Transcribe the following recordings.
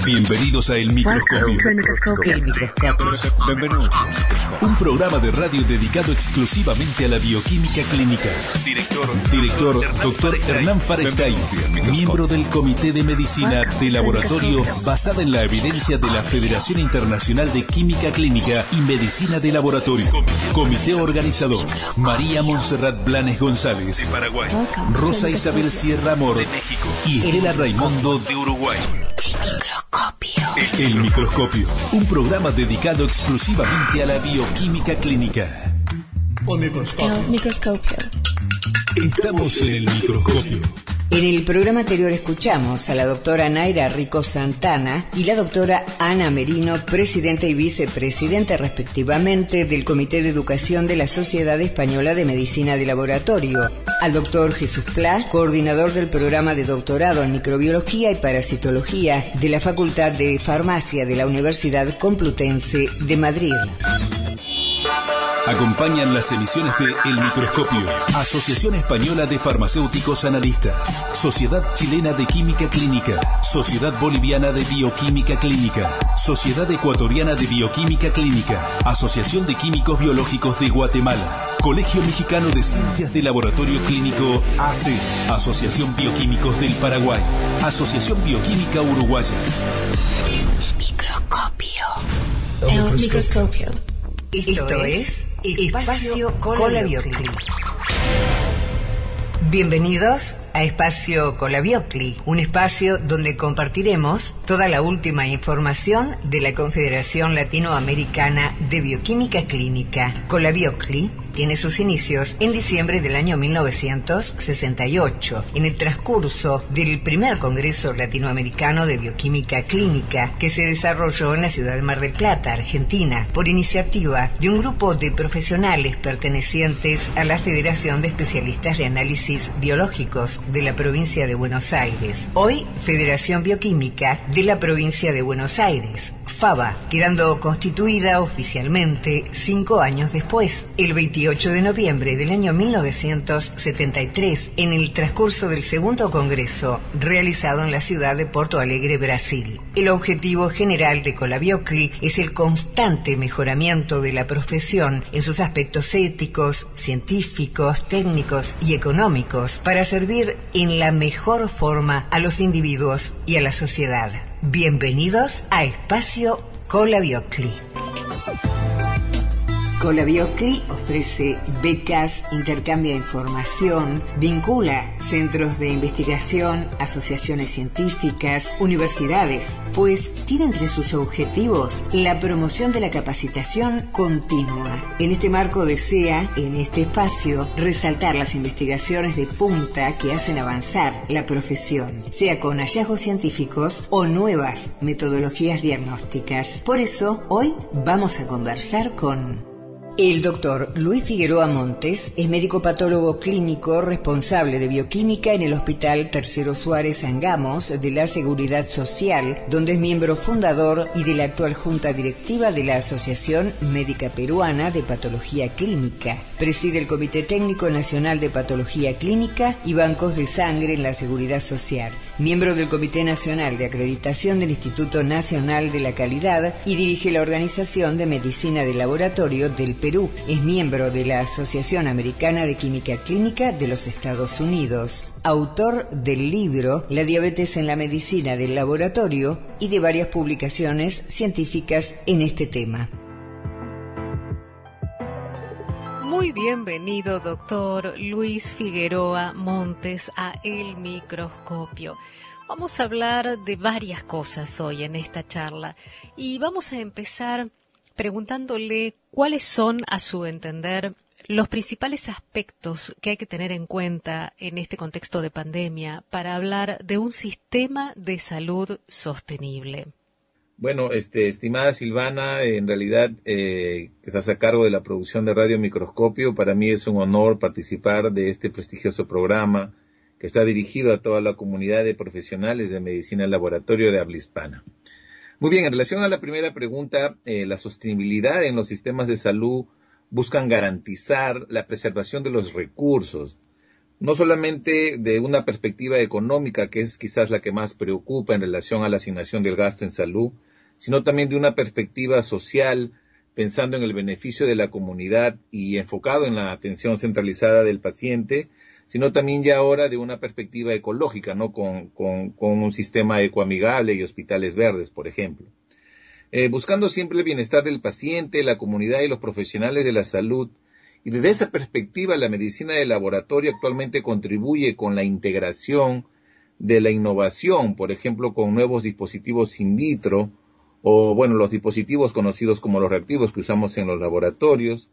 Bienvenidos a El Microscopio. El microscopio. Benvenuti. Un programa de radio dedicado exclusivamente a la bioquímica clínica. Director Dr. Hernán Farescay, miembro del Comité de Medicina de Laboratorio basada en la evidencia de la Federación Internacional de Química Clínica y Medicina de Laboratorio. Comité organizador: María Montserrat Blanes González, de Paraguay, Rosa Isabel Sierra Amor, de México, y Estela Raimundo, de Uruguay. El Microscopio, un programa dedicado exclusivamente a la bioquímica clínica. El microscopio. Estamos en el microscopio. En el programa anterior escuchamos a la doctora Naira Rico Santana y la doctora Ana Merino, presidenta y vicepresidenta respectivamente del Comité de Educación de la Sociedad Española de Medicina de Laboratorio, al doctor Jesús Pla, coordinador del programa de doctorado en microbiología y parasitología de la Facultad de Farmacia de la Universidad Complutense de Madrid. Acompañan las emisiones de El Microscopio, Asociación Española de Farmacéuticos Analistas, Sociedad Chilena de Química Clínica, Sociedad Boliviana de Bioquímica Clínica, Sociedad Ecuatoriana de Bioquímica Clínica, Asociación de Químicos Biológicos de Guatemala, Colegio Mexicano de Ciencias de Laboratorio Clínico AC, Asociación Bioquímicos del Paraguay, Asociación Bioquímica Uruguaya. El microscopio. El microscopio. Esto es Espacio Colabiocli. Bienvenidos a Espacio Colabiocli, un espacio donde compartiremos toda la última información de la Confederación Latinoamericana de Bioquímica Clínica. Colabiocli tiene sus inicios en diciembre del año 1968, en el transcurso del primer Congreso Latinoamericano de Bioquímica Clínica que se desarrolló en la ciudad de Mar del Plata, Argentina, por iniciativa de un grupo de profesionales pertenecientes a la Federación de Especialistas de Análisis Biológicos de la provincia de Buenos Aires, hoy Federación Bioquímica de la provincia de Buenos Aires, FABA, quedando constituida oficialmente 5 años después, el 28 de noviembre del año 1973, en el transcurso del segundo congreso realizado en la ciudad de Porto Alegre, Brasil. El objetivo general de Colabiocli es el constante mejoramiento de la profesión en sus aspectos éticos, científicos, técnicos y económicos para servir en la mejor forma a los individuos y a la sociedad. Bienvenidos a Espacio Colabiocli. Colabiocli ofrece becas, intercambia información, vincula centros de investigación, asociaciones científicas, universidades, pues tiene entre sus objetivos la promoción de la capacitación continua. En este marco desea, en este espacio, resaltar las investigaciones de punta que hacen avanzar la profesión, sea con hallazgos científicos o nuevas metodologías diagnósticas. Por eso, hoy vamos a conversar con el doctor Luis Figueroa Montes. Es médico patólogo clínico responsable de bioquímica en el Hospital Tercero Suárez Angamos de la Seguridad Social, donde es miembro fundador y de la actual junta directiva de la Asociación Médica Peruana de Patología Clínica. Preside el Comité Técnico Nacional de Patología Clínica y Bancos de Sangre en la Seguridad Social. Miembro del Comité Nacional de Acreditación del Instituto Nacional de la Calidad y dirige la Organización de Medicina de Laboratorio del Perú. Es miembro de la Asociación Americana de Química Clínica de los Estados Unidos. Autor del libro La diabetes en la medicina del laboratorio y de varias publicaciones científicas en este tema. Muy bienvenido, doctor Luis Figueroa Montes, a El Microscopio. Vamos a hablar de varias cosas hoy en esta charla y vamos a empezar preguntándole cuáles son, a su entender, los principales aspectos que hay que tener en cuenta en este contexto de pandemia para hablar de un sistema de salud sostenible. Bueno, estimada Silvana, en realidad que estás a cargo de la producción de Radio Microscopio, para mí es un honor participar de este prestigioso programa que está dirigido a toda la comunidad de profesionales de medicina en laboratorio de habla hispana. Muy bien, en relación a la primera pregunta, la sostenibilidad en los sistemas de salud buscan garantizar la preservación de los recursos, no solamente de una perspectiva económica, que es quizás la que más preocupa en relación a la asignación del gasto en salud, sino también de una perspectiva social, pensando en el beneficio de la comunidad y enfocado en la atención centralizada del paciente, sino también ya ahora de una perspectiva ecológica, ¿no? Con un sistema ecoamigable y hospitales verdes, por ejemplo. Buscando siempre el bienestar del paciente, la comunidad y los profesionales de la salud. Y desde esa perspectiva, la medicina de laboratorio actualmente contribuye con la integración de la innovación, por ejemplo, con nuevos dispositivos in vitro, o bueno, los dispositivos conocidos como los reactivos que usamos en los laboratorios,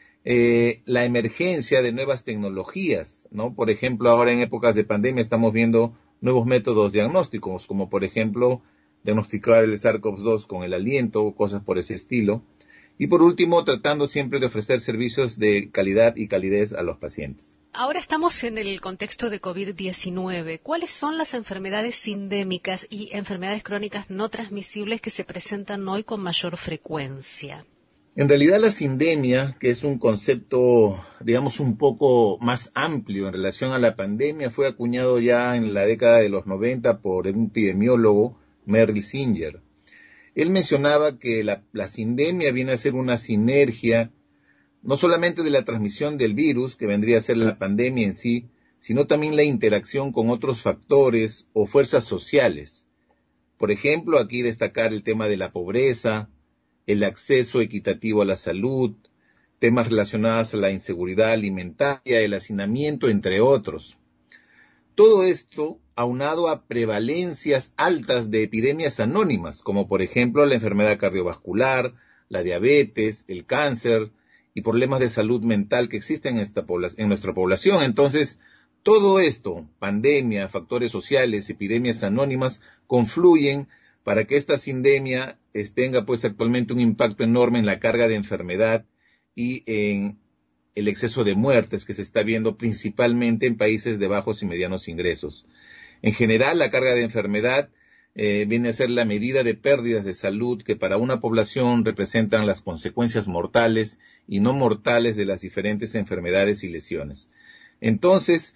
la emergencia de nuevas tecnologías, ¿no? Por ejemplo, ahora en épocas de pandemia estamos viendo nuevos métodos diagnósticos, como por ejemplo, diagnosticar el SARS-CoV-2 con el aliento, cosas por ese estilo. Y por último, tratando siempre de ofrecer servicios de calidad y calidez a los pacientes. Ahora estamos en el contexto de COVID-19. ¿Cuáles son las enfermedades sindémicas y enfermedades crónicas no transmisibles que se presentan hoy con mayor frecuencia? En realidad la sindemia, que es un concepto, digamos, un poco más amplio en relación a la pandemia, fue acuñado ya en la década de los 90 por un epidemiólogo, Merrill Singer. Él mencionaba que la sindemia viene a ser una sinergia, no solamente de la transmisión del virus, que vendría a ser la pandemia en sí, sino también la interacción con otros factores o fuerzas sociales. Por ejemplo, aquí destacar el tema de la pobreza, el acceso equitativo a la salud, temas relacionados a la inseguridad alimentaria, el hacinamiento, entre otros. Todo esto aunado a prevalencias altas de epidemias anónimas, como por ejemplo la enfermedad cardiovascular, la diabetes, el cáncer y problemas de salud mental que existen en nuestra población. Entonces, todo esto, pandemia, factores sociales, epidemias anónimas, confluyen para que esta sindemia tenga pues actualmente un impacto enorme en la carga de enfermedad y en el exceso de muertes que se está viendo principalmente en países de bajos y medianos ingresos. En general, la carga de enfermedad viene a ser la medida de pérdidas de salud que para una población representan las consecuencias mortales y no mortales de las diferentes enfermedades y lesiones. Entonces,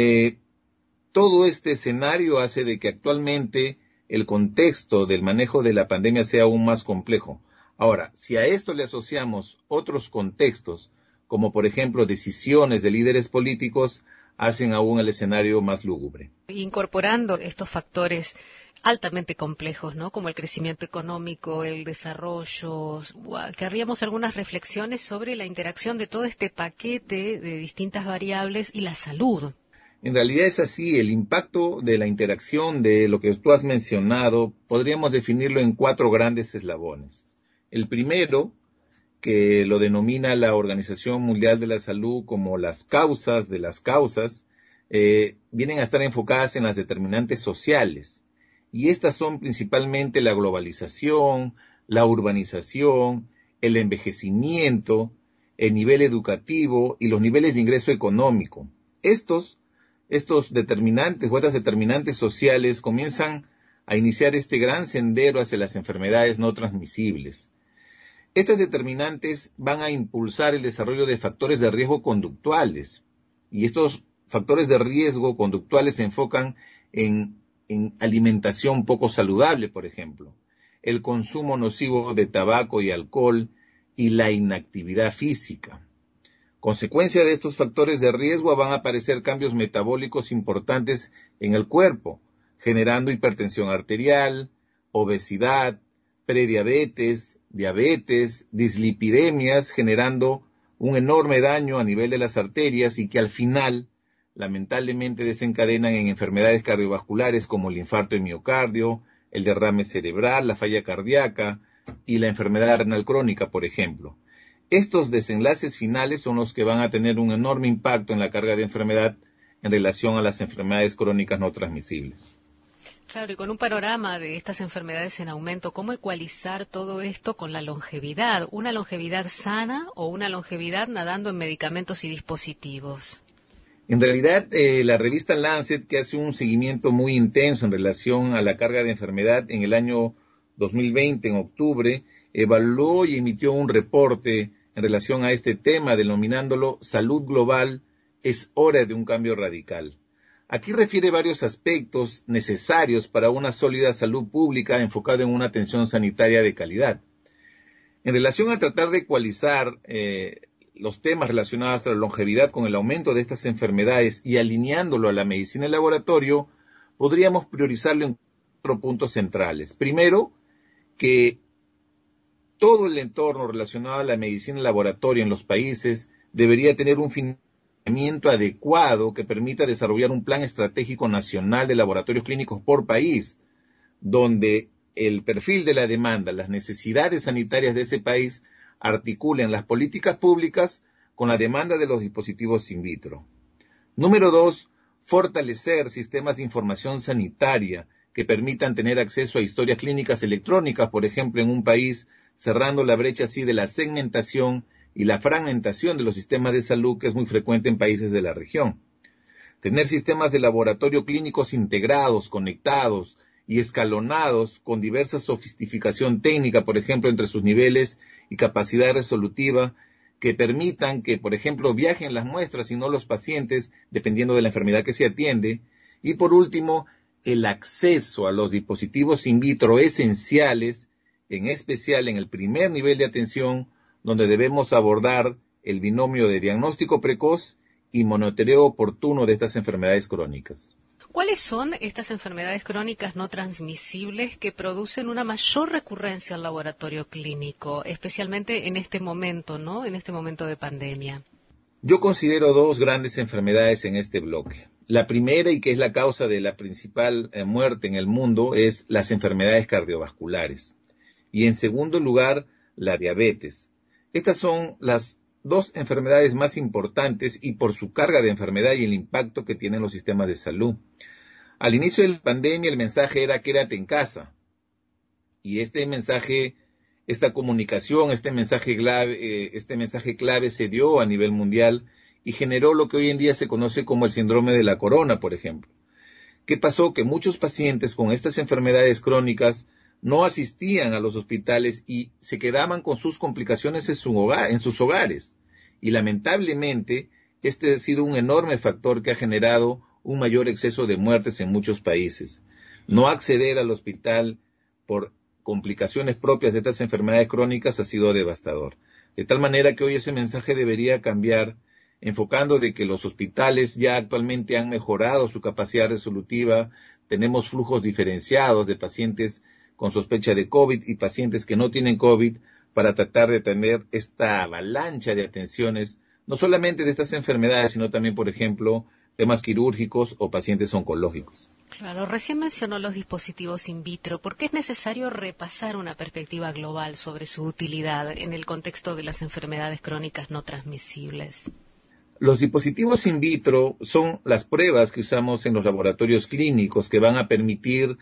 todo este escenario hace de que actualmente el contexto del manejo de la pandemia sea aún más complejo. Ahora, si a esto le asociamos otros contextos, como por ejemplo decisiones de líderes políticos, hacen aún el escenario más lúgubre. Incorporando estos factores altamente complejos, ¿no? Como el crecimiento económico, el desarrollo, querríamos algunas reflexiones sobre la interacción de todo este paquete de distintas variables y la salud. En realidad es así, el impacto de la interacción de lo que tú has mencionado, podríamos definirlo en 4 grandes eslabones. El primero, que lo denomina la Organización Mundial de la Salud como las causas de las causas, vienen a estar enfocadas en las determinantes sociales. Y estas son principalmente la globalización, la urbanización, el envejecimiento, el nivel educativo y los niveles de ingreso económico. Estos determinantes o estas determinantes sociales comienzan a iniciar este gran sendero hacia las enfermedades no transmisibles. Estas determinantes van a impulsar el desarrollo de factores de riesgo conductuales, y estos factores de riesgo conductuales se enfocan en alimentación poco saludable, por ejemplo, el consumo nocivo de tabaco y alcohol y la inactividad física. Consecuencia de estos factores de riesgo van a aparecer cambios metabólicos importantes en el cuerpo, generando hipertensión arterial, obesidad, prediabetes, diabetes, dislipidemias, generando un enorme daño a nivel de las arterias y que al final, lamentablemente, desencadenan en enfermedades cardiovasculares como el infarto de miocardio, el derrame cerebral, la falla cardíaca y la enfermedad renal crónica, por ejemplo. Estos desenlaces finales son los que van a tener un enorme impacto en la carga de enfermedad en relación a las enfermedades crónicas no transmisibles. Claro, y con un panorama de estas enfermedades en aumento, ¿cómo ecualizar todo esto con la longevidad? ¿Una longevidad sana o una longevidad nadando en medicamentos y dispositivos? En realidad, la revista Lancet, que hace un seguimiento muy intenso en relación a la carga de enfermedad en el año 2020, en octubre, evaluó y emitió un reporte en relación a este tema, denominándolo Salud Global, es hora de un cambio radical. Aquí refiere varios aspectos necesarios para una sólida salud pública enfocada en una atención sanitaria de calidad. En relación a tratar de ecualizar los temas relacionados a la longevidad con el aumento de estas enfermedades y alineándolo a la medicina de laboratorio, podríamos priorizarlo en 4 puntos centrales. Primero, que todo el entorno relacionado a la medicina de laboratorio en los países debería tener un financiamiento adecuado que permita desarrollar un plan estratégico nacional de laboratorios clínicos por país, donde el perfil de la demanda, las necesidades sanitarias de ese país articulen las políticas públicas con la demanda de los dispositivos in vitro. Número 2, fortalecer sistemas de información sanitaria que permitan tener acceso a historias clínicas electrónicas, por ejemplo, en un país, cerrando la brecha así de la segmentación y la fragmentación de los sistemas de salud que es muy frecuente en países de la región. Tener sistemas de laboratorio clínicos integrados, conectados y escalonados con diversa sofisticación técnica, por ejemplo, entre sus niveles y capacidad resolutiva, que permitan que, por ejemplo, viajen las muestras y no los pacientes, dependiendo de la enfermedad que se atiende. Y por último, el acceso a los dispositivos in vitro esenciales, en especial en el primer nivel de atención, donde debemos abordar el binomio de diagnóstico precoz y monitoreo oportuno de estas enfermedades crónicas. ¿Cuáles son estas enfermedades crónicas no transmisibles que producen una mayor recurrencia al laboratorio clínico, especialmente en este momento, ¿no? En este momento de pandemia. Yo considero 2 grandes enfermedades en este bloque. La primera, y que es la causa de la principal muerte en el mundo, es las enfermedades cardiovasculares. Y en segundo lugar, la diabetes. Estas son las 2 enfermedades más importantes y por su carga de enfermedad y el impacto que tienen los sistemas de salud. Al inicio de la pandemia el mensaje era quédate en casa. Y este mensaje, esta comunicación, este mensaje clave se dio a nivel mundial y generó lo que hoy en día se conoce como el síndrome de la corona, por ejemplo. ¿Qué pasó? Que muchos pacientes con estas enfermedades crónicas no asistían a los hospitales y se quedaban con sus complicaciones en sus hogares. Y lamentablemente, este ha sido un enorme factor que ha generado un mayor exceso de muertes en muchos países. No acceder al hospital por complicaciones propias de estas enfermedades crónicas ha sido devastador. De tal manera que hoy ese mensaje debería cambiar, enfocando de que los hospitales ya actualmente han mejorado su capacidad resolutiva, tenemos flujos diferenciados de pacientes con sospecha de COVID y pacientes que no tienen COVID para tratar de tener esta avalancha de atenciones, no solamente de estas enfermedades, sino también, por ejemplo, temas quirúrgicos o pacientes oncológicos. Claro, recién mencionó los dispositivos in vitro. ¿Por qué es necesario repasar una perspectiva global sobre su utilidad en el contexto de las enfermedades crónicas no transmisibles? Los dispositivos in vitro son las pruebas que usamos en los laboratorios clínicos que van a permitir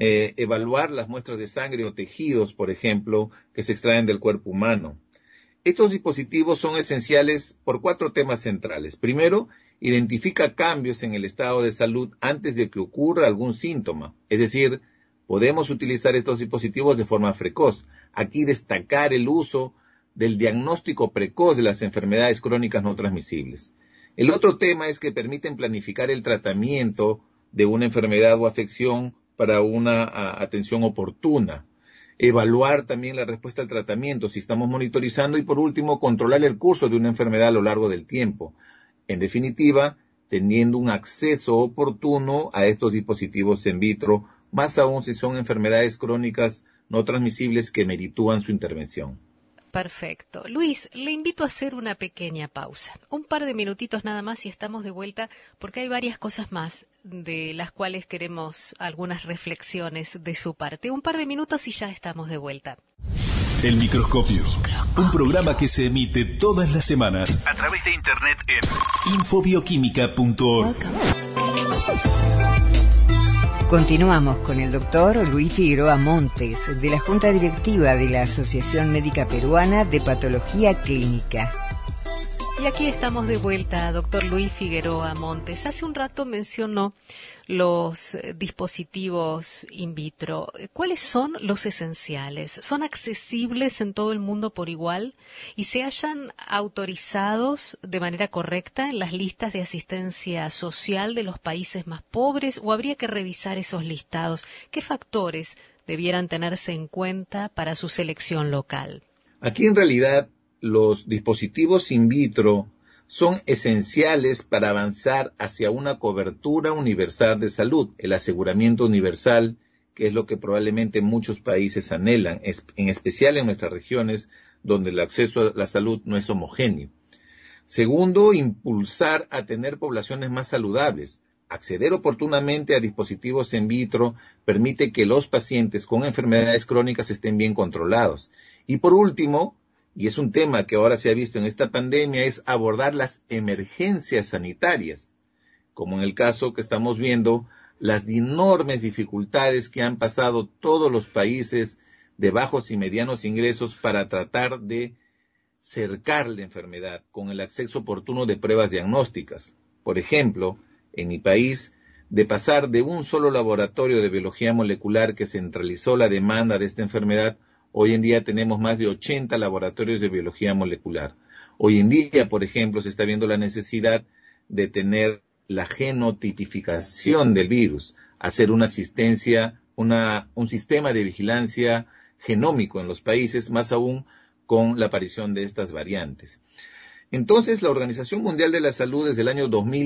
evaluar las muestras de sangre o tejidos, por ejemplo, que se extraen del cuerpo humano. Estos dispositivos son esenciales por 4 temas centrales. Primero, identifica cambios en el estado de salud antes de que ocurra algún síntoma. Es decir, podemos utilizar estos dispositivos de forma precoz. Aquí destacar el uso del diagnóstico precoz de las enfermedades crónicas no transmisibles. El otro tema es que permiten planificar el tratamiento de una enfermedad o afección para una atención oportuna. Evaluar también la respuesta al tratamiento si estamos monitorizando y, por último, controlar el curso de una enfermedad a lo largo del tiempo. En definitiva, teniendo un acceso oportuno a estos dispositivos in vitro, más aún si son enfermedades crónicas no transmisibles que meritúan su intervención. Perfecto. Luis, le invito a hacer una pequeña pausa. Un par de minutitos nada más y estamos de vuelta porque hay varias cosas más de las cuales queremos algunas reflexiones de su parte. Un par de minutos y ya estamos de vuelta. El Microscopio, un programa que se emite todas las semanas a través de internet en infobioquímica.org. Continuamos con el doctor Luis Figueroa Montes, de la Junta Directiva de la Asociación Médica Peruana de Patología Clínica. Y aquí estamos de vuelta, doctor Luis Figueroa Montes. Hace un rato mencionó los dispositivos in vitro. ¿Cuáles son los esenciales? ¿Son accesibles en todo el mundo por igual y se hallan autorizados de manera correcta en las listas de asistencia social de los países más pobres o habría que revisar esos listados? ¿Qué factores debieran tenerse en cuenta para su selección local? Aquí en realidad los dispositivos in vitro son esenciales para avanzar hacia una cobertura universal de salud, el aseguramiento universal, que es lo que probablemente muchos países anhelan, en especial en nuestras regiones donde el acceso a la salud no es homogéneo. Segundo, impulsar a tener poblaciones más saludables. Acceder oportunamente a dispositivos in vitro permite que los pacientes con enfermedades crónicas estén bien controlados. Y por último, y es un tema que ahora se ha visto en esta pandemia, es abordar las emergencias sanitarias, como en el caso que estamos viendo, las enormes dificultades que han pasado todos los países de bajos y medianos ingresos para tratar de cercar la enfermedad con el acceso oportuno de pruebas diagnósticas. Por ejemplo, en mi país, de pasar de un solo laboratorio de biología molecular que centralizó la demanda de esta enfermedad, hoy en día tenemos más de 80 laboratorios de biología molecular. Hoy en día, por ejemplo, se está viendo la necesidad de tener la genotipificación del virus, hacer una asistencia, un sistema de vigilancia genómico en los países, más aún con la aparición de estas variantes. Entonces, la Organización Mundial de la Salud desde el año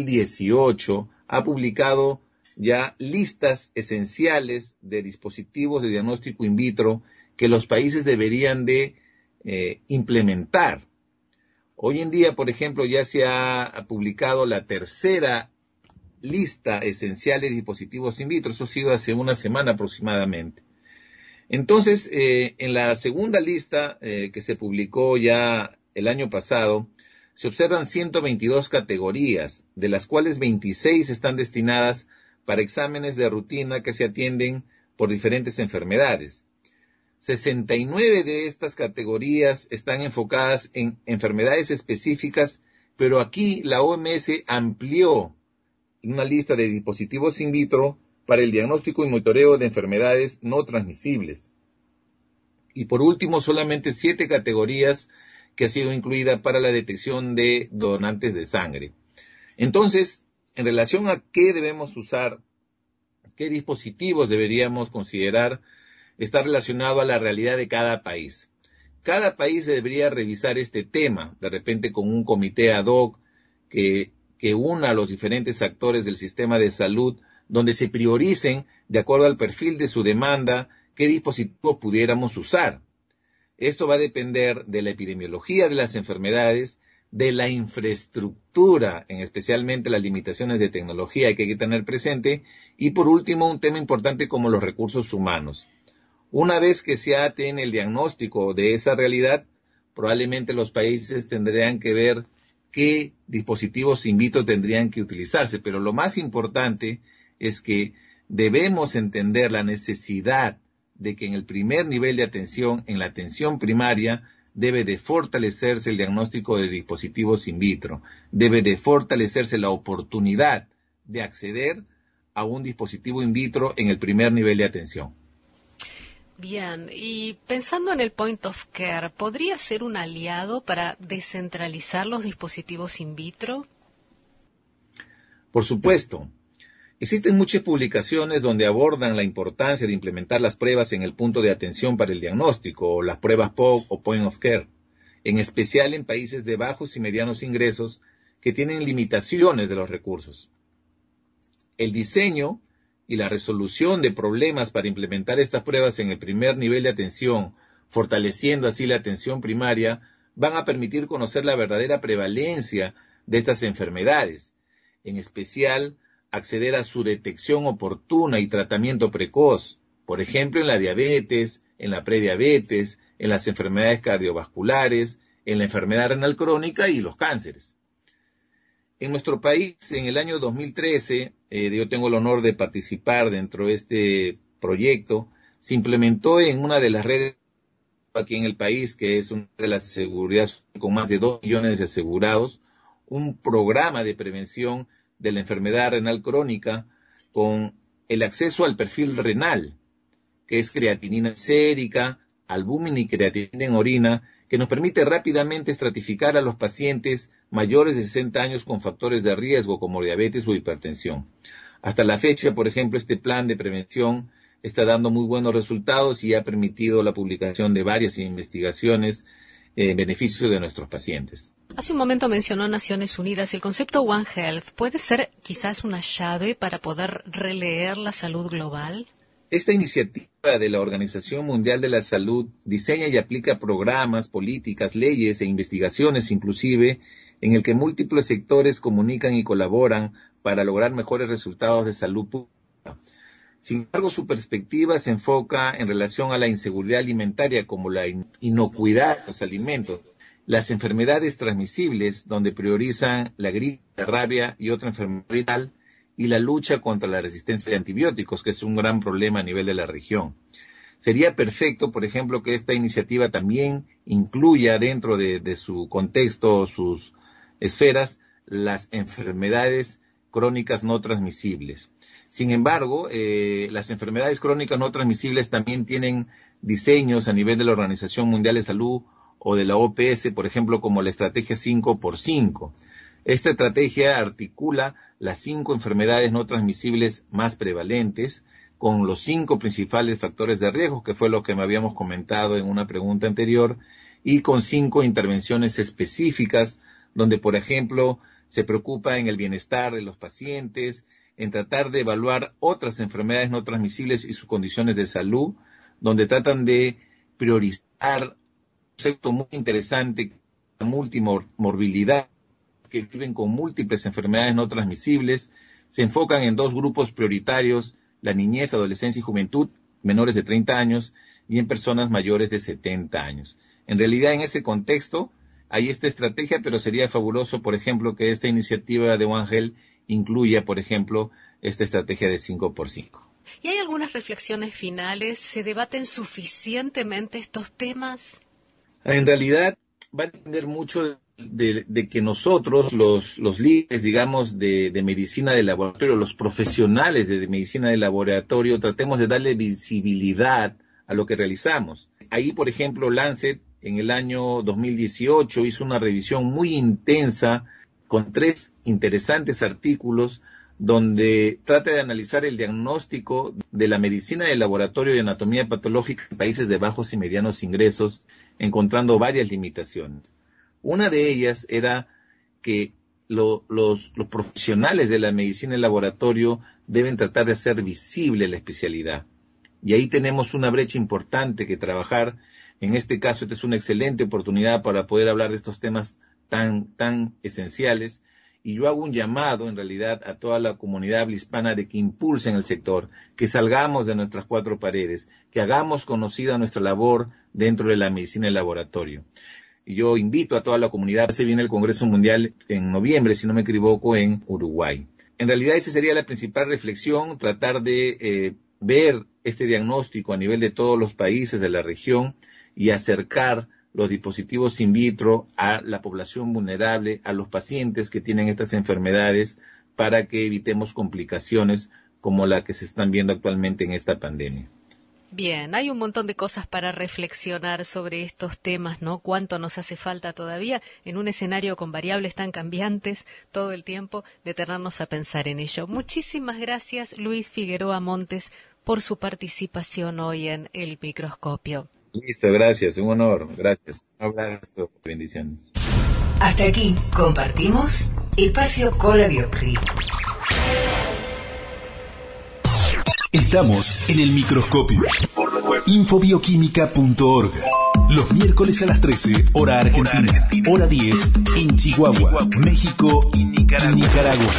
2018 ha publicado ya listas esenciales de dispositivos de diagnóstico in vitro que los países deberían de implementar. Hoy en día, por ejemplo, ya se ha publicado la tercera lista esencial de dispositivos in vitro. Eso ha sido hace una semana aproximadamente. Entonces, en la segunda lista que se publicó ya el año pasado, se observan 122 categorías, de las cuales 26 están destinadas para exámenes de rutina que se atienden por diferentes enfermedades. 69 de estas categorías están enfocadas en enfermedades específicas, pero aquí la OMS amplió una lista de dispositivos in vitro para el diagnóstico y monitoreo de enfermedades no transmisibles. Y por último, solamente 7 categorías que ha sido incluida para la detección de donantes de sangre. Entonces, en relación a qué debemos usar, qué dispositivos deberíamos considerar, está relacionado a la realidad de cada país. Cada país debería revisar este tema, de repente con un comité ad hoc que una a los diferentes actores del sistema de salud, donde se prioricen, de acuerdo al perfil de su demanda, qué dispositivos pudiéramos usar. Esto va a depender de la epidemiología de las enfermedades, de la infraestructura, especialmente las limitaciones de tecnología que hay que tener presente, y por último, un tema importante como los recursos humanos. Una vez que se tiene el diagnóstico de esa realidad, probablemente los países tendrían que ver qué dispositivos in vitro tendrían que utilizarse, pero lo más importante es que debemos entender la necesidad de que en el primer nivel de atención, en la atención primaria, debe de fortalecerse el diagnóstico de dispositivos in vitro, debe de fortalecerse la oportunidad de acceder a un dispositivo in vitro en el primer nivel de atención. Bien, y pensando en el point of care, ¿podría ser un aliado para descentralizar los dispositivos in vitro? Por supuesto. Existen muchas publicaciones donde abordan la importancia de implementar las pruebas en el punto de atención para el diagnóstico, o las pruebas POC o point of care, en especial en países de bajos y medianos ingresos que tienen limitaciones de los recursos. El diseño y la resolución de problemas para implementar estas pruebas en el primer nivel de atención, fortaleciendo así la atención primaria, van a permitir conocer la verdadera prevalencia de estas enfermedades, en especial acceder a su detección oportuna y tratamiento precoz, por ejemplo en la diabetes, en la prediabetes, en las enfermedades cardiovasculares, en la enfermedad renal crónica y los cánceres. En nuestro país, en el año 2013, yo tengo el honor de participar dentro de este proyecto, se implementó en una de las redes aquí en el país, que es una de las seguridades con más de 2 millones de asegurados, un programa de prevención de la enfermedad renal crónica con el acceso al perfil renal, que es creatinina sérica, albúmina y creatinina en orina, que nos permite rápidamente estratificar a los pacientes mayores de 60 años con factores de riesgo como diabetes o hipertensión. Hasta la fecha, por ejemplo, este plan de prevención está dando muy buenos resultados y ha permitido la publicación de varias investigaciones en beneficio de nuestros pacientes. Hace un momento mencionó Naciones Unidas. ¿El concepto One Health puede ser quizás una llave para poder releer la salud global? Esta iniciativa de la Organización Mundial de la Salud diseña y aplica programas, políticas, leyes e investigaciones inclusive en el que múltiples sectores comunican y colaboran para lograr mejores resultados de salud pública. Sin embargo, su perspectiva se enfoca en relación a la inseguridad alimentaria como la inocuidad de los alimentos, las enfermedades transmisibles, donde priorizan la gripe, la rabia y otra enfermedad viral, y la lucha contra la resistencia de antibióticos, que es un gran problema a nivel de la región. Sería perfecto, por ejemplo, que esta iniciativa también incluya dentro de su contexto, sus esferas, las enfermedades crónicas no transmisibles. Sin embargo, las enfermedades crónicas no transmisibles también tienen diseños a nivel de la Organización Mundial de Salud o de la OPS, por ejemplo, como la estrategia 5x5. Esta estrategia articula las 5 enfermedades no transmisibles más prevalentes con los 5 principales factores de riesgo, que fue lo que me habíamos comentado en una pregunta anterior, y con 5 intervenciones específicas, donde, por ejemplo, se preocupa en el bienestar de los pacientes, en tratar de evaluar otras enfermedades no transmisibles y sus condiciones de salud, donde tratan de priorizar un concepto muy interesante, la multimorbilidad, que viven con múltiples enfermedades no transmisibles. Se enfocan en 2 grupos prioritarios, la niñez, adolescencia y juventud, menores de 30 años, y en personas mayores de 70 años. En realidad, en ese contexto, hay esta estrategia, pero sería fabuloso, por ejemplo, que esta iniciativa de One Health incluya, por ejemplo, esta estrategia de 5x5. ¿Y hay algunas reflexiones finales? ¿Se debaten suficientemente estos temas? En realidad, va a depender mucho de que nosotros, los líderes, digamos, de medicina de laboratorio, los profesionales de medicina de laboratorio, tratemos de darle visibilidad a lo que realizamos. Ahí, por ejemplo, Lancet, en el año 2018, hizo una revisión muy intensa con 3 interesantes artículos donde trata de analizar el diagnóstico de la medicina de laboratorio y anatomía patológica en países de bajos y medianos ingresos, encontrando varias limitaciones. Una de ellas era que los profesionales de la medicina de laboratorio deben tratar de hacer visible la especialidad. Y ahí tenemos una brecha importante que trabajar. En este caso, esta es una excelente oportunidad para poder hablar de estos temas tan esenciales, y yo hago un llamado en realidad a toda la comunidad habla hispana de que impulsen el sector, que salgamos de nuestras 4 paredes, que hagamos conocida nuestra labor dentro de la medicina del laboratorio. Y yo invito a toda la comunidad, se viene el Congreso Mundial en noviembre, si no me equivoco, en Uruguay. En realidad esa sería la principal reflexión, tratar de ver este diagnóstico a nivel de todos los países de la región y acercar los dispositivos in vitro a la población vulnerable, a los pacientes que tienen estas enfermedades, para que evitemos complicaciones como la que se están viendo actualmente en esta pandemia. Bien, hay un montón de cosas para reflexionar sobre estos temas, ¿no? Cuánto nos hace falta todavía en un escenario con variables tan cambiantes todo el tiempo, detenernos a pensar en ello. Muchísimas gracias, Luis Figueroa Montes, por su participación hoy en El Microscopio. Listo, gracias, un honor, gracias. Un abrazo, bendiciones. Hasta aquí compartimos Espacio Cola Bioclip. Estamos en El Microscopio. Infobioquímica.org. Los miércoles a las 13, hora argentina. Hora 10 en Chihuahua, México y Nicaragua.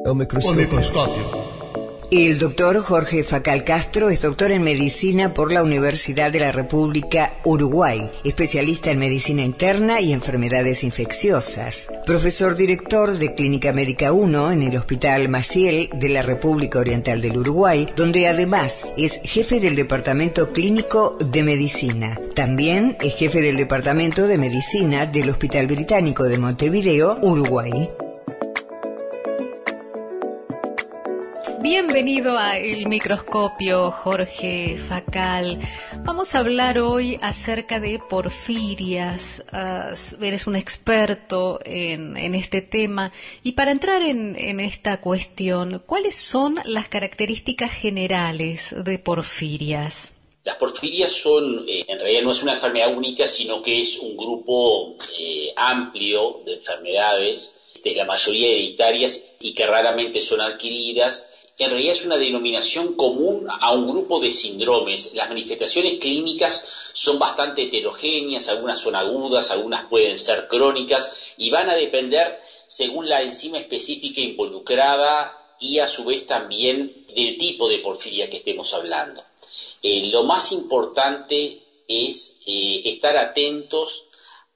El microscopio. El doctor Jorge Facal Castro es doctor en medicina por la Universidad de la República Uruguay, especialista en medicina interna y enfermedades infecciosas, profesor director de Clínica Médica 1 en el Hospital Maciel de la República Oriental del Uruguay, donde además es jefe del Departamento Clínico de Medicina. También es jefe del Departamento de Medicina del Hospital Británico de Montevideo, Uruguay. Bienvenido a El Microscopio, Jorge Facal. Vamos a hablar hoy acerca de porfirias. Eres un experto en este tema. Y para entrar en esta cuestión, ¿cuáles son las características generales de porfirias? Las porfirias son, en realidad no es una enfermedad única, sino que es un grupo amplio de enfermedades, la mayoría hereditarias y que raramente son adquiridas. En realidad es una denominación común a un grupo de síndromes. Las manifestaciones clínicas son bastante heterogéneas, algunas son agudas, algunas pueden ser crónicas y van a depender según la enzima específica involucrada y a su vez también del tipo de porfiria que estemos hablando. Lo más importante es estar atentos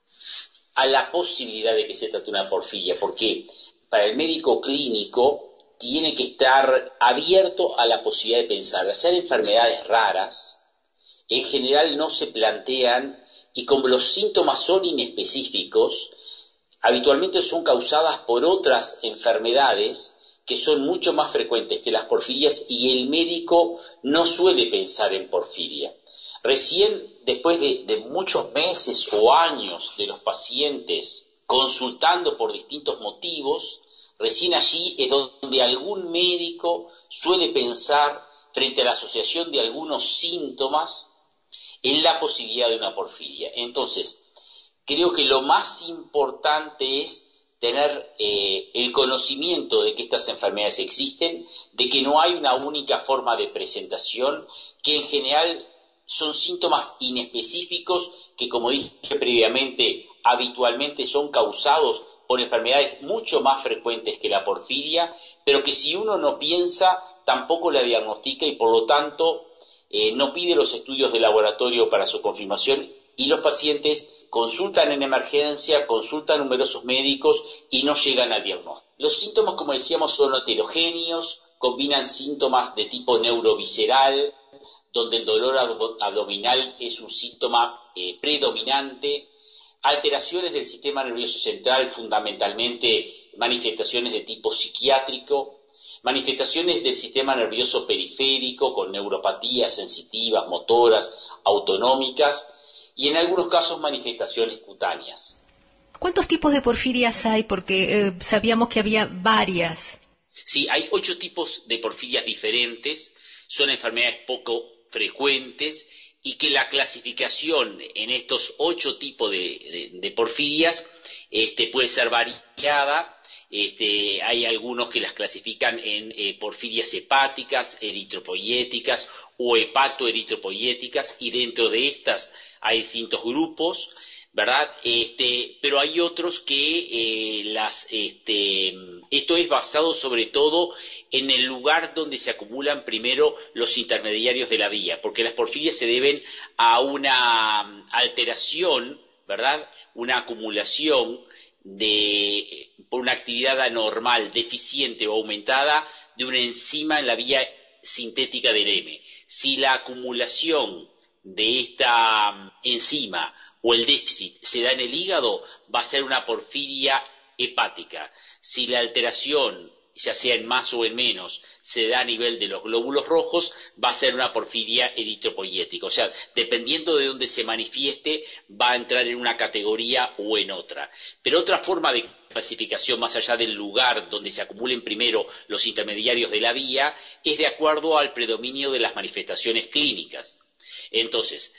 a la posibilidad de que se trate una porfiria, porque para el médico clínico tiene que estar abierto a la posibilidad de pensar. Al ser enfermedades raras, en general no se plantean, y como los síntomas son inespecíficos, habitualmente son causadas por otras enfermedades que son mucho más frecuentes que las porfirias, y el médico no suele pensar en porfiria. Recién, después de muchos meses o años de los pacientes consultando por distintos motivos, recién allí es donde algún médico suele pensar, frente a la asociación de algunos síntomas, en la posibilidad de una porfiria. Entonces, creo que lo más importante es tener el conocimiento de que estas enfermedades existen, de que no hay una única forma de presentación, que en general son síntomas inespecíficos que, como dije previamente, habitualmente son causados por enfermedades mucho más frecuentes que la porfiria, pero que si uno no piensa, tampoco la diagnostica y por lo tanto no pide los estudios de laboratorio para su confirmación, y los pacientes consultan en emergencia, consultan a numerosos médicos y no llegan al diagnóstico. Los síntomas, como decíamos, son heterogéneos, combinan síntomas de tipo neurovisceral, donde el dolor abdominal es un síntoma predominante, alteraciones del sistema nervioso central, fundamentalmente manifestaciones de tipo psiquiátrico, manifestaciones del sistema nervioso periférico con neuropatías sensitivas, motoras, autonómicas y en algunos casos manifestaciones cutáneas. ¿Cuántos tipos de porfirias hay? Porque sabíamos que había varias. Sí, hay 8 tipos de porfirias diferentes, son enfermedades poco frecuentes y que la clasificación en estos 8 tipos de porfirias puede ser variada. Hay algunos que las clasifican en porfirias hepáticas, eritropoyéticas o hepatoeritropoyéticas, y dentro de estas hay distintos grupos, ¿verdad? Pero hay otros que esto es basado sobre todo en el lugar donde se acumulan primero los intermediarios de la vía, porque las porfirias se deben a una alteración, ¿verdad? Una acumulación por una actividad anormal, deficiente o aumentada de una enzima en la vía sintética del heme. Si la acumulación de esta enzima o el déficit se da en el hígado, va a ser una porfiria hepática. Si la alteración, ya sea en más o en menos, se da a nivel de los glóbulos rojos, va a ser una porfiria eritropoyética. O sea, dependiendo de dónde se manifieste, va a entrar en una categoría o en otra. Pero otra forma de clasificación, más allá del lugar donde se acumulen primero los intermediarios de la vía, es de acuerdo al predominio de las manifestaciones clínicas. Entonces,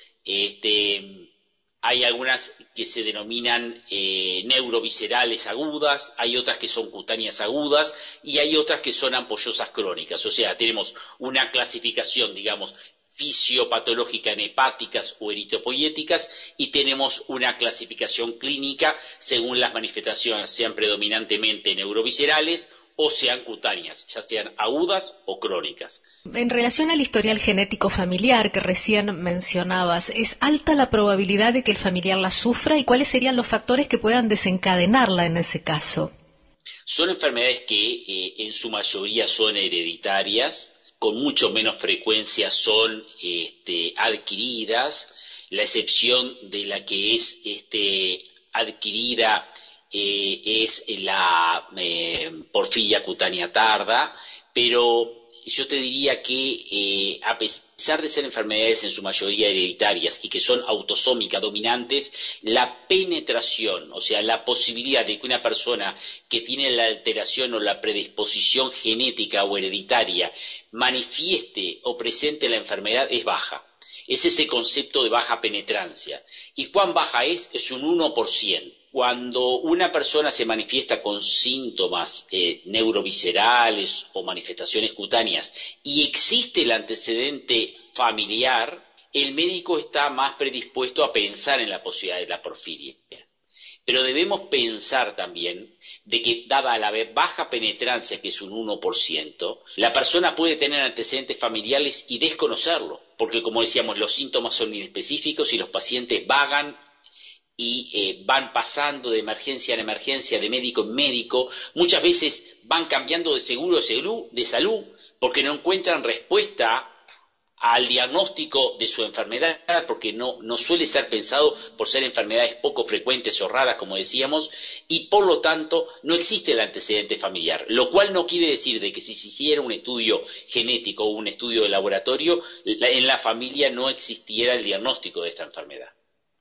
hay algunas que se denominan neuroviscerales agudas, hay otras que son cutáneas agudas y hay otras que son ampollosas crónicas. O sea, tenemos una clasificación, digamos, fisiopatológica en hepáticas o eritropoyéticas y tenemos una clasificación clínica según las manifestaciones, sean predominantemente neuroviscerales o sean cutáneas, ya sean agudas o crónicas. En relación al historial genético familiar que recién mencionabas, ¿es alta la probabilidad de que el familiar la sufra y cuáles serían los factores que puedan desencadenarla en ese caso? Son enfermedades que en su mayoría son hereditarias, con mucho menos frecuencia son adquiridas. La excepción de la que es adquirida es la porfiria cutánea tarda, pero yo te diría que a pesar de ser enfermedades en su mayoría hereditarias y que son autosómicas dominantes, la penetración, o sea, la posibilidad de que una persona que tiene la alteración o la predisposición genética o hereditaria manifieste o presente la enfermedad es baja. Es ese concepto de baja penetrancia. ¿Y cuán baja es? Es un 1%. Cuando una persona se manifiesta con síntomas neuroviscerales o manifestaciones cutáneas y existe el antecedente familiar, el médico está más predispuesto a pensar en la posibilidad de la porfiria. Pero debemos pensar también de que, dada la baja penetrancia, que es un 1%, la persona puede tener antecedentes familiares y desconocerlo, porque como decíamos, los síntomas son inespecíficos y los pacientes vagan y van pasando de emergencia en emergencia, de médico en médico, muchas veces van cambiando de seguro de salud porque no encuentran respuesta al diagnóstico de su enfermedad, porque no suele ser pensado por ser enfermedades poco frecuentes o raras, como decíamos, y por lo tanto no existe el antecedente familiar, lo cual no quiere decir de que si se hiciera un estudio genético o un estudio de laboratorio, en la familia no existiera el diagnóstico de esta enfermedad.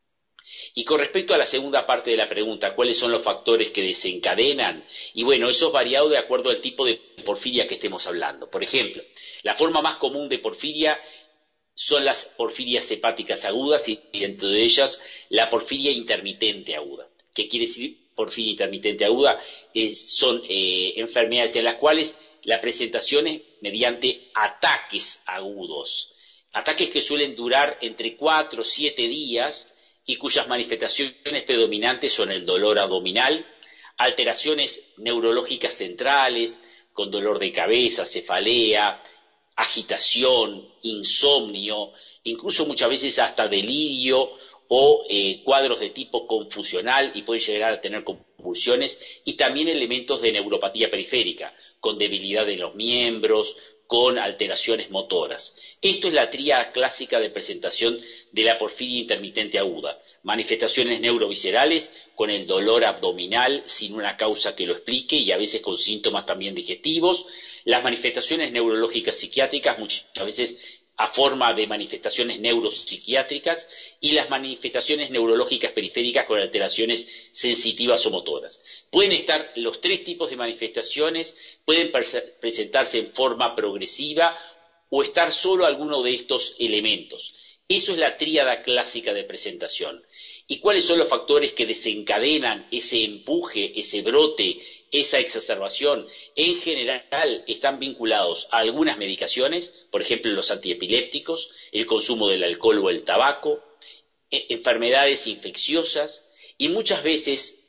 Y con respecto a la segunda parte de la pregunta, ¿cuáles son los factores que desencadenan? Y bueno, eso es variado de acuerdo al tipo de porfiria que estemos hablando. Por ejemplo, la forma más común de porfiria son las porfirias hepáticas agudas y dentro de ellas la porfiria intermitente aguda. ¿Qué quiere decir porfiria intermitente aguda? Son enfermedades en las cuales la presentación es mediante ataques agudos. Ataques que suelen durar entre 4 o 7 días y cuyas manifestaciones predominantes son el dolor abdominal, alteraciones neurológicas centrales, con dolor de cabeza, cefalea, agitación, insomnio, incluso muchas veces hasta delirio o cuadros de tipo confusional y pueden llegar a tener convulsiones, y también elementos de neuropatía periférica, con debilidad en los miembros, con alteraciones motoras. Esto es la tríada clásica de presentación de la porfiria intermitente aguda. Manifestaciones neuroviscerales con el dolor abdominal sin una causa que lo explique y a veces con síntomas también digestivos. Las manifestaciones neurológicas psiquiátricas muchas veces a forma de manifestaciones neuropsiquiátricas y las manifestaciones neurológicas periféricas con alteraciones sensitivas o motoras. Pueden estar los tres tipos de manifestaciones, pueden presentarse en forma progresiva o estar solo alguno de estos elementos. Eso es la tríada clásica de presentación. ¿Y cuáles son los factores que desencadenan ese empuje, ese brote, esa exacerbación? En general están vinculados a algunas medicaciones, por ejemplo los antiepilépticos, el consumo del alcohol o el tabaco, enfermedades infecciosas y muchas veces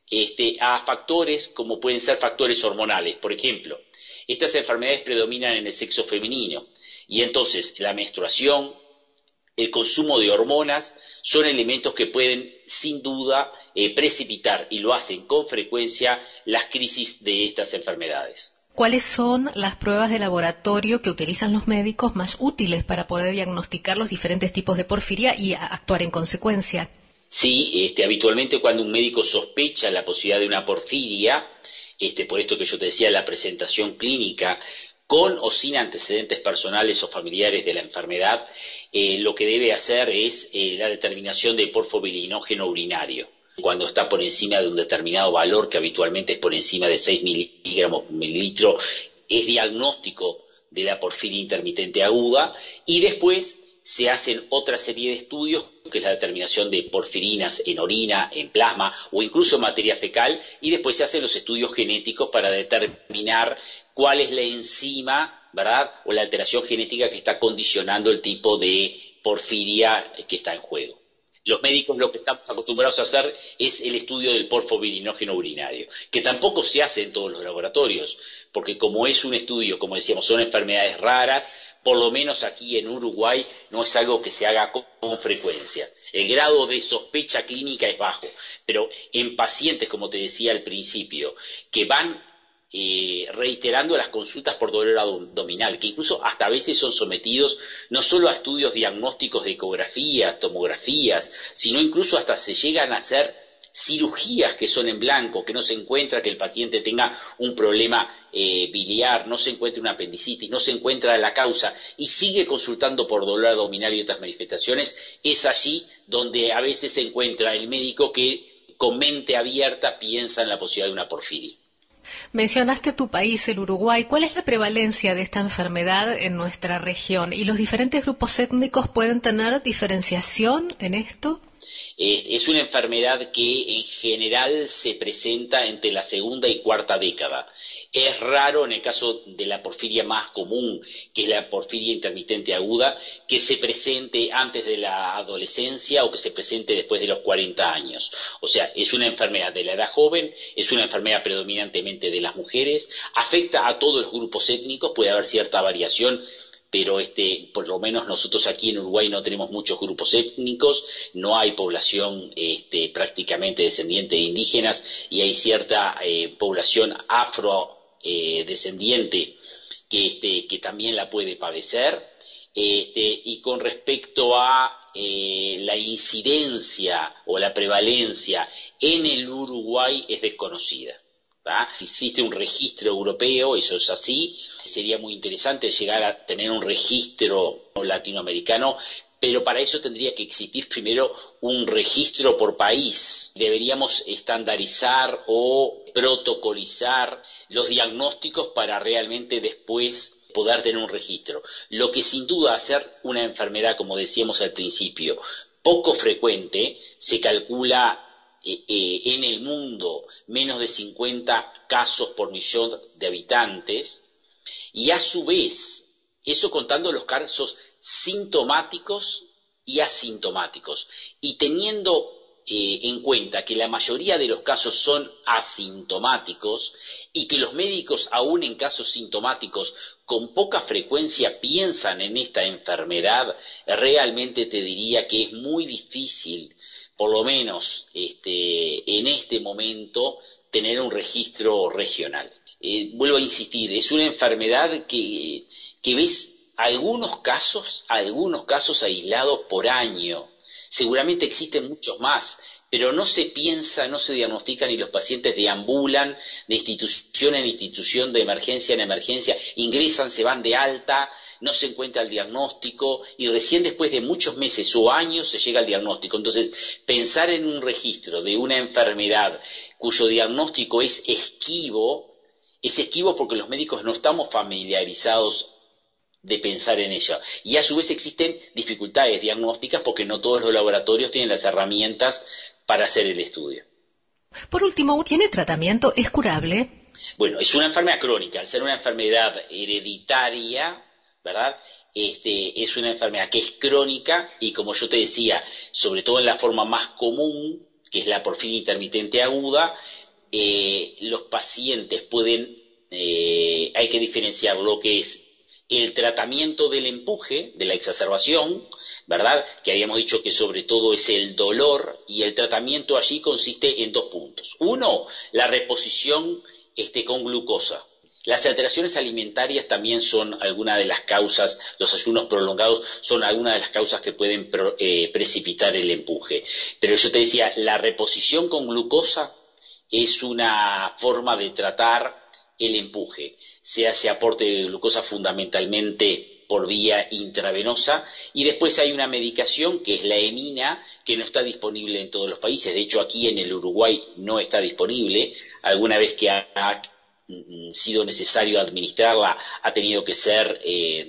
a factores como pueden ser factores hormonales. Por ejemplo, estas enfermedades predominan en el sexo femenino y entonces la menstruación, el consumo de hormonas son elementos que pueden sin duda precipitar, y lo hacen con frecuencia, las crisis de estas enfermedades. ¿Cuáles son las pruebas de laboratorio que utilizan los médicos más útiles para poder diagnosticar los diferentes tipos de porfiria y actuar en consecuencia? Sí, habitualmente cuando un médico sospecha la posibilidad de una porfiria, por esto que yo te decía, la presentación clínica, con o sin antecedentes personales o familiares de la enfermedad, lo que debe hacer es la determinación de porfobilinógeno urinario. Cuando está por encima de un determinado valor, que habitualmente es por encima de 6 miligramos por mililitro, es diagnóstico de la porfiria intermitente aguda, y después se hacen otra serie de estudios, que es la determinación de porfirinas en orina, en plasma o incluso en materia fecal, y después se hacen los estudios genéticos para determinar cuál es la enzima, ¿verdad?, o la alteración genética que está condicionando el tipo de porfiria que está en juego. Los médicos lo que estamos acostumbrados a hacer es el estudio del porfobirinógeno urinario, que tampoco se hace en todos los laboratorios, porque como es un estudio, como decíamos, son enfermedades raras, por lo menos aquí en Uruguay no es algo que se haga con frecuencia. El grado de sospecha clínica es bajo, pero en pacientes, como te decía al principio, que van reiterando las consultas por dolor abdominal, que incluso hasta a veces son sometidos no solo a estudios diagnósticos de ecografías, tomografías, sino incluso hasta se llegan a hacer cirugías que son en blanco, que no se encuentra que el paciente tenga un problema biliar, no se encuentra una apendicitis, no se encuentra la causa y sigue consultando por dolor abdominal y otras manifestaciones. Es allí donde a veces se encuentra el médico que con mente abierta piensa en la posibilidad de una porfiria. Mencionaste tu país, el Uruguay. ¿Cuál es la prevalencia de esta enfermedad en nuestra región? ¿Y los diferentes grupos étnicos pueden tener diferenciación en esto? Es una enfermedad que en general se presenta entre la segunda y cuarta década. Es raro en el caso de la porfiria más común, que es la porfiria intermitente aguda, que se presente antes de la adolescencia o que se presente después de los 40 años. O sea, es una enfermedad de la edad joven, es una enfermedad predominantemente de las mujeres, afecta a todos los grupos étnicos, puede haber cierta variación, pero por lo menos nosotros aquí en Uruguay no tenemos muchos grupos étnicos, no hay población prácticamente descendiente de indígenas y hay cierta población afrodescendiente que también la puede padecer. Y con respecto a la incidencia o la prevalencia en el Uruguay es desconocida. ¿tá? Existe un registro europeo, eso es así, sería muy interesante llegar a tener un registro latinoamericano, pero para eso tendría que existir primero un registro por país. Deberíamos estandarizar o protocolizar los diagnósticos para realmente después poder tener un registro. Lo que sin duda hacer una enfermedad, como decíamos al principio, poco frecuente, se calcula en el mundo menos de 50 casos por millón de habitantes, y a su vez, eso contando los casos sintomáticos y asintomáticos, y teniendo en cuenta que la mayoría de los casos son asintomáticos y que los médicos aún en casos sintomáticos con poca frecuencia piensan en esta enfermedad, realmente te diría que es muy difícil, por lo menos en este momento, tener un registro regional. Vuelvo a insistir, es una enfermedad que ves algunos casos aislados por año. Seguramente existen muchos más, pero no se piensa, no se diagnostican y los pacientes deambulan de institución en institución, de emergencia en emergencia, ingresan, se van de alta, no se encuentra el diagnóstico y recién después de muchos meses o años se llega al diagnóstico. Entonces, pensar en un registro de una enfermedad cuyo diagnóstico es esquivo porque los médicos no estamos familiarizados de pensar en ella. Y a su vez existen dificultades diagnósticas porque no todos los laboratorios tienen las herramientas para hacer el estudio. Por último, ¿tiene tratamiento? ¿Es curable? Bueno, es una enfermedad crónica. Al ser una enfermedad hereditaria, ¿verdad? Es una enfermedad que es crónica y, como yo te decía, sobre todo en la forma más común, que es la porfiria intermitente aguda, los pacientes pueden, hay que diferenciar lo que es el tratamiento del empuje, de la exacerbación, ¿verdad? Que habíamos dicho que sobre todo es el dolor, y el tratamiento allí consiste en 2 puntos. Uno, la reposición con glucosa. Las alteraciones alimentarias también son algunas de las causas, los ayunos prolongados son algunas de las causas que pueden precipitar el empuje. Pero yo te decía, la reposición con glucosa es una forma de tratar el empuje. Se hace aporte de glucosa fundamentalmente por vía intravenosa y después hay una medicación que es la hemina que no está disponible en todos los países. De hecho, aquí en el Uruguay no está disponible. Alguna vez que ha sido necesario administrarla ha tenido que ser,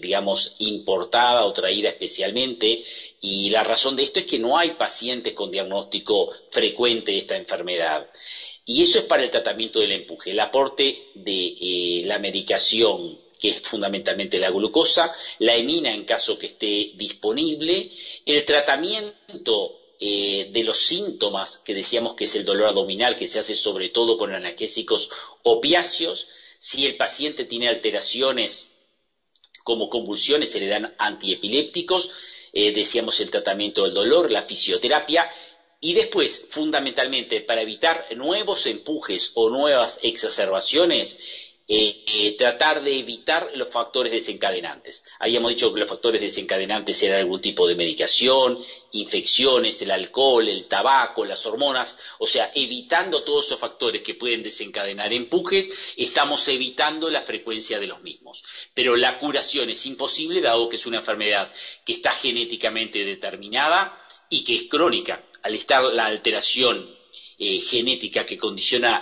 importada o traída especialmente, y la razón de esto es que no hay pacientes con diagnóstico frecuente de esta enfermedad. Y eso es para el tratamiento del empuje, el aporte de la medicación, que es fundamentalmente la glucosa, la hemina en caso que esté disponible, el tratamiento de los síntomas que decíamos que es el dolor abdominal, que se hace sobre todo con analgésicos opiáceos. Si el paciente tiene alteraciones como convulsiones, se le dan antiepilépticos, decíamos el tratamiento del dolor, la fisioterapia, y después, fundamentalmente, para evitar nuevos empujes o nuevas exacerbaciones, tratar de evitar los factores desencadenantes. Habíamos dicho que los factores desencadenantes eran algún tipo de medicación, infecciones, el alcohol, el tabaco, las hormonas, o sea, evitando todos esos factores que pueden desencadenar empujes, estamos evitando la frecuencia de los mismos. Pero la curación es imposible, dado que es una enfermedad que está genéticamente determinada y que es crónica. Al estar la alteración genética que condiciona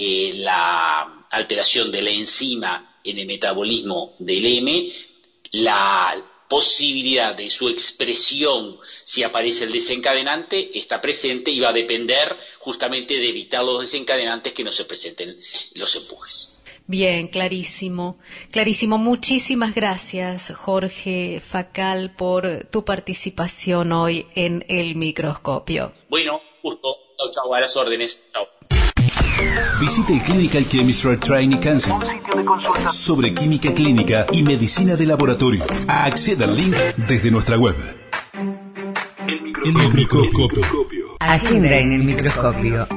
la alteración de la enzima en el metabolismo del M, la posibilidad de su expresión, si aparece el desencadenante, está presente y va a depender justamente de evitar los desencadenantes que no se presenten los empujes. Bien, clarísimo, clarísimo. Muchísimas gracias, Jorge Facal, por tu participación hoy en El Microscopio. Bueno, justo. Chau, a las órdenes. Chau. Visite el Clinical Chemistry Training Cancer, un sitio de consulta sobre química clínica y medicina de laboratorio. Acceda al link desde nuestra web. El Microscopio. Agenda en El Microscopio.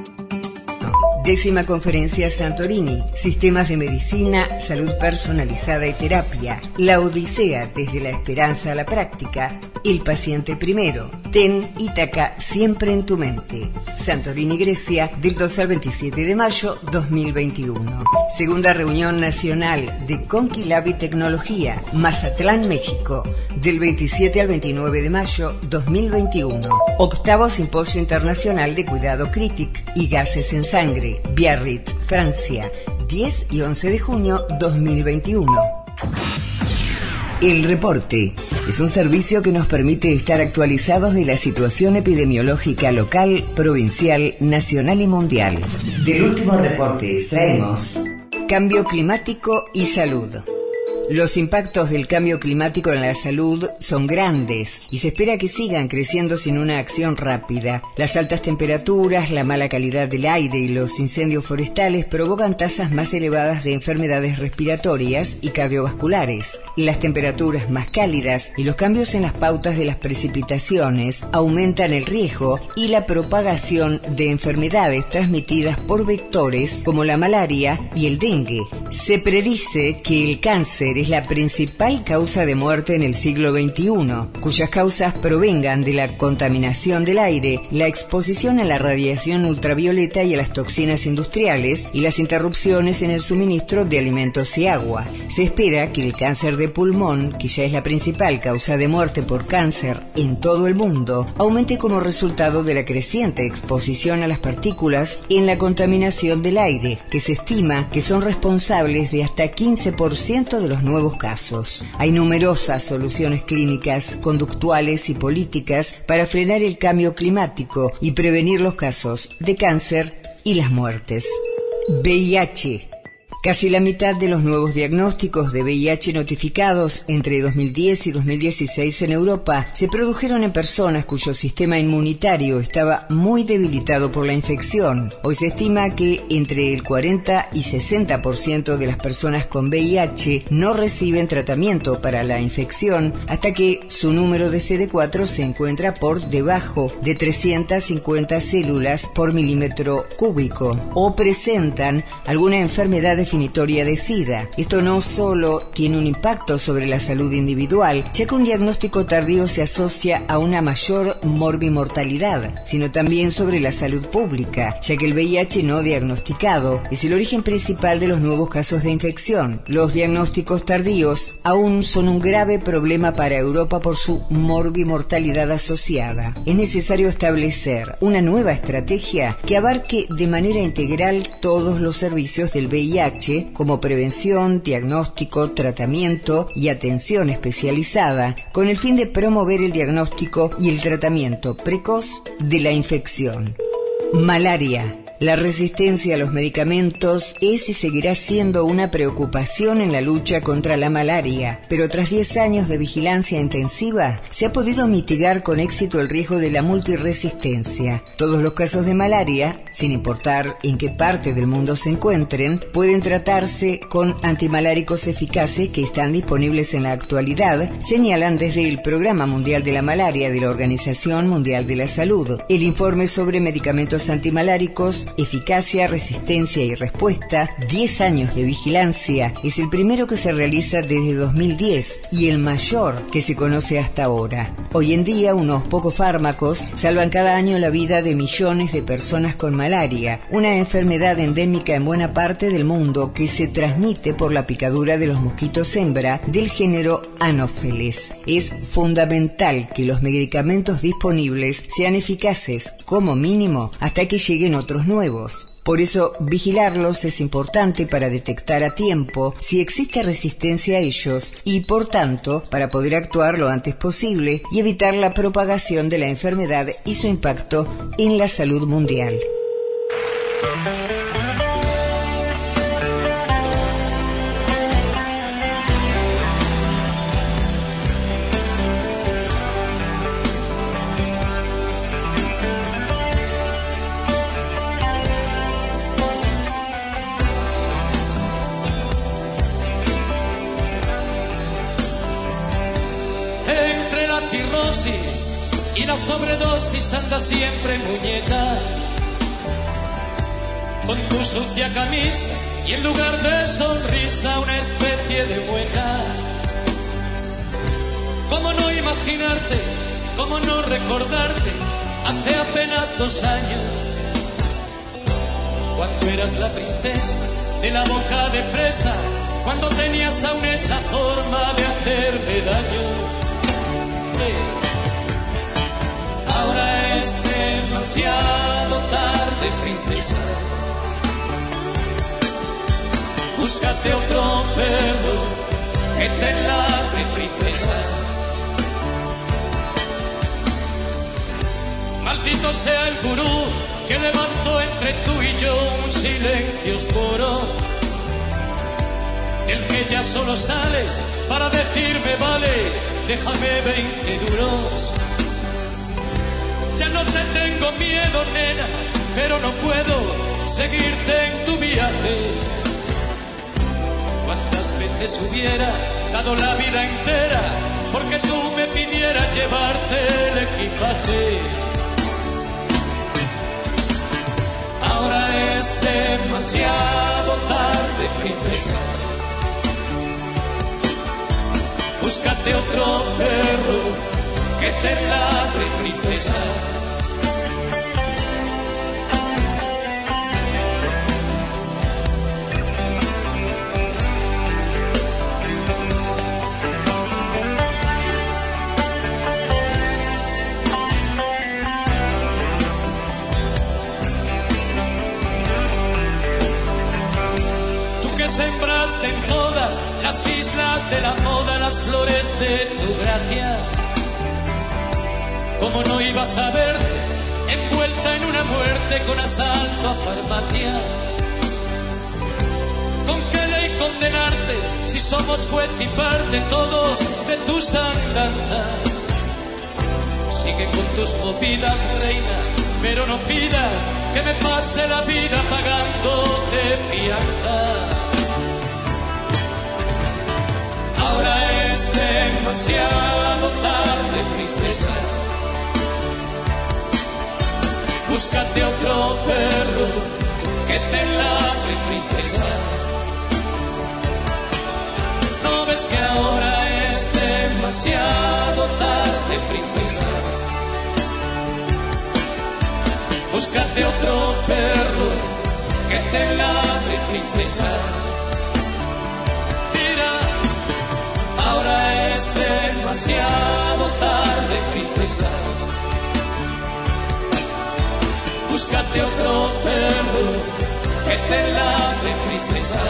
10ª Conferencia Santorini, Sistemas de Medicina, Salud Personalizada y Terapia, La Odisea desde la Esperanza a la Práctica, El Paciente Primero, Ten Ítaca siempre en tu mente, Santorini, Grecia, del 2 al 27 de mayo 2021. Segunda Reunión Nacional de Conquilab y Tecnología, Mazatlán, México, del 27 al 29 de mayo 2021. Octavo Simposio Internacional de Cuidado Crític y Gases en Sangre, Biarritz, Francia, 10 y 11 de junio 2021. El Reporte es un servicio que nos permite estar actualizados de la situación epidemiológica local, provincial, nacional y mundial. Del último reporte extraemos: cambio climático y salud. Los impactos del cambio climático en la salud son grandes y se espera que sigan creciendo sin una acción rápida. Las altas temperaturas, la mala calidad del aire y los incendios forestales provocan tasas más elevadas de enfermedades respiratorias y cardiovasculares. Las temperaturas más cálidas y los cambios en las pautas de las precipitaciones aumentan el riesgo y la propagación de enfermedades transmitidas por vectores como la malaria y el dengue. Se predice que el cáncer es la principal causa de muerte en el siglo XXI, cuyas causas provengan de la contaminación del aire, la exposición a la radiación ultravioleta y a las toxinas industriales y las interrupciones en el suministro de alimentos y agua. Se espera que el cáncer de pulmón, que ya es la principal causa de muerte por cáncer en todo el mundo, aumente como resultado de la creciente exposición a las partículas en la contaminación del aire, que se estima que son responsables de hasta 15% de los nuevos casos. Hay numerosas soluciones clínicas, conductuales y políticas para frenar el cambio climático y prevenir los casos de cáncer y las muertes. VIH. Casi la mitad de los nuevos diagnósticos de VIH notificados entre 2010 y 2016 en Europa se produjeron en personas cuyo sistema inmunitario estaba muy debilitado por la infección. Hoy se estima que entre el 40 y 60% de las personas con VIH no reciben tratamiento para la infección hasta que su número de CD4 se encuentra por debajo de 350 células por milímetro cúbico o presentan alguna enfermedad definitoria de SIDA. Esto no solo tiene un impacto sobre la salud individual, ya que un diagnóstico tardío se asocia a una mayor morbimortalidad, sino también sobre la salud pública, ya que el VIH no diagnosticado es el origen principal de los nuevos casos de infección. Los diagnósticos tardíos aún son un grave problema para Europa por su morbimortalidad asociada. Es necesario establecer una nueva estrategia que abarque de manera integral todos los servicios del VIH, como prevención, diagnóstico, tratamiento y atención especializada, con el fin de promover el diagnóstico y el tratamiento precoz de la infección. Malaria. La resistencia a los medicamentos es y seguirá siendo una preocupación en la lucha contra la malaria, pero tras 10 años de vigilancia intensiva, se ha podido mitigar con éxito el riesgo de la multiresistencia. Todos los casos de malaria, sin importar en qué parte del mundo se encuentren, pueden tratarse con antimaláricos eficaces que están disponibles en la actualidad, señalan desde el Programa Mundial de la Malaria de la Organización Mundial de la Salud. El informe sobre medicamentos antimaláricos, eficacia, resistencia y respuesta, 10 años de vigilancia, es el primero que se realiza desde 2010 y el mayor que se conoce hasta ahora. Hoy en día, unos pocos fármacos salvan cada año la vida de millones de personas con malaria, una enfermedad endémica en buena parte del mundo que se transmite por la picadura de los mosquitos hembra del género Anopheles. Es fundamental que los medicamentos disponibles sean eficaces, como mínimo, hasta que lleguen otros nuevos. Por eso, vigilarlos es importante para detectar a tiempo si existe resistencia a ellos y, por tanto, para poder actuar lo antes posible y evitar la propagación de la enfermedad y su impacto en la salud mundial. Y la sobredosis anda siempre muñeca, con tu sucia camisa y en lugar de sonrisa una especie de mueca. ¿Cómo no imaginarte, cómo no recordarte hace apenas 2 años, cuando eras la princesa de la boca de fresa, cuando tenías aún esa forma de hacerme daño? Ahora es demasiado tarde, princesa. Búscate otro perro que te ladre, princesa. Maldito sea el gurú que levantó entre tú y yo un silencio oscuro, del que ya solo sales para decirme vale, déjame 20 duros. Ya no te tengo miedo, nena, pero no puedo seguirte en tu viaje. ¿Cuántas veces hubiera dado la vida entera porque tú me pidieras llevarte el equipaje? Ahora es demasiado tarde, princesa. Búscate otro perro que te ladre, princesa. Tú que sembraste en todas las islas de la moda las flores de tu gracia, ¿cómo no ibas a verte envuelta en una muerte con asalto a farmacia? ¿Con qué ley condenarte si somos juez y parte todos de tus andanzas? Sigue con tus movidas, reina, pero no pidas que me pase la vida pagándote fianza. Ahora es demasiado tarde, princesa. Búscate otro perro que te ladre, princesa. ¿No ves que ahora es demasiado tarde, princesa? Búscate otro perro que te ladre, princesa. Mira, ahora es demasiado tarde, princesa. Búscate otro perro que te ladre, princesa.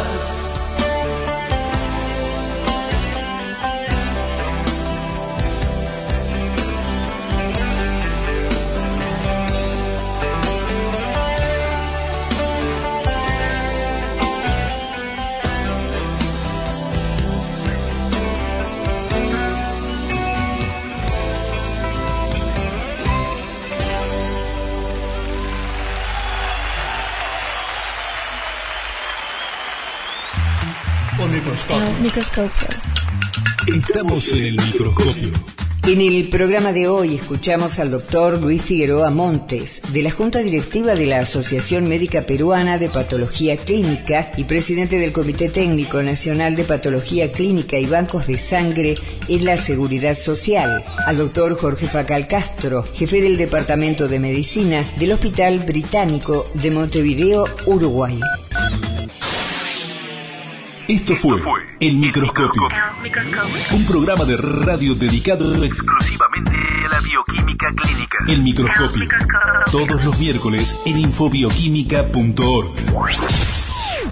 microscopio. Estamos en el microscopio. En el programa de hoy escuchamos al doctor Luis Figueroa Montes, de la Junta Directiva de la Asociación Médica Peruana de Patología Clínica y presidente del Comité Técnico Nacional de Patología Clínica y Bancos de Sangre en la Seguridad Social, al doctor Jorge Facal Castro, jefe del Departamento de Medicina del Hospital Británico de Montevideo, Uruguay. Esto fue El Microscopio, un programa de radio dedicado exclusivamente a la bioquímica clínica. El Microscopio, todos los miércoles en infobioquímica.org.